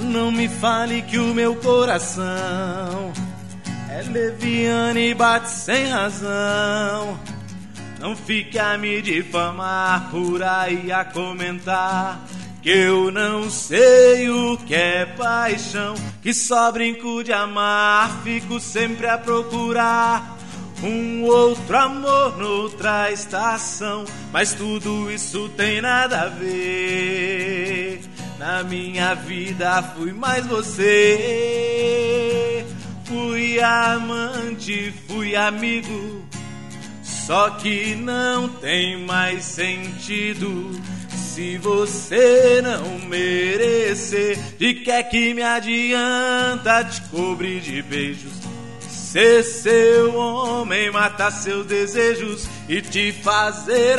Não me fale que o meu coração é leviano e bate sem razão. Não fique a me difamar por aí a comentar que eu não sei o que é paixão, que só brinco de amar, fico sempre a procurar um outro amor noutra estação. Mas tudo isso tem nada a ver. Na minha vida fui mais você. Fui amante, fui amigo, só que não tem mais sentido. Se você não merecer, de que me adianta te cobrir de beijos? Ser seu homem, matar seus desejos e te fazer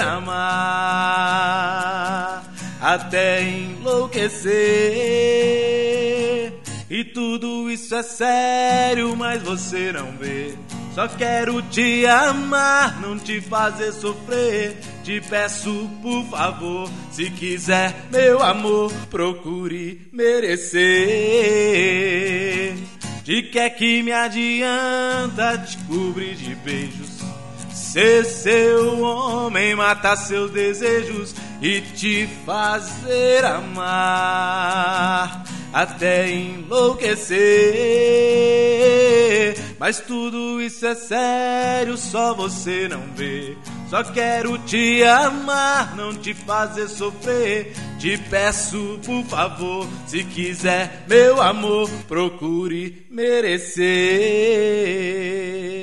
amar até enlouquecer. E tudo isso é sério, mas você não vê. Só quero te amar, não te fazer sofrer. Te peço, por favor, se quiser, meu amor, procure merecer. De que me adianta te cobrir de beijos? Ser seu homem, matar seus desejos e te fazer amar até enlouquecer. Mas tudo isso é sério, só você não vê. Só quero te amar, não te fazer sofrer. Te peço, por favor, se quiser, meu amor, procure merecer.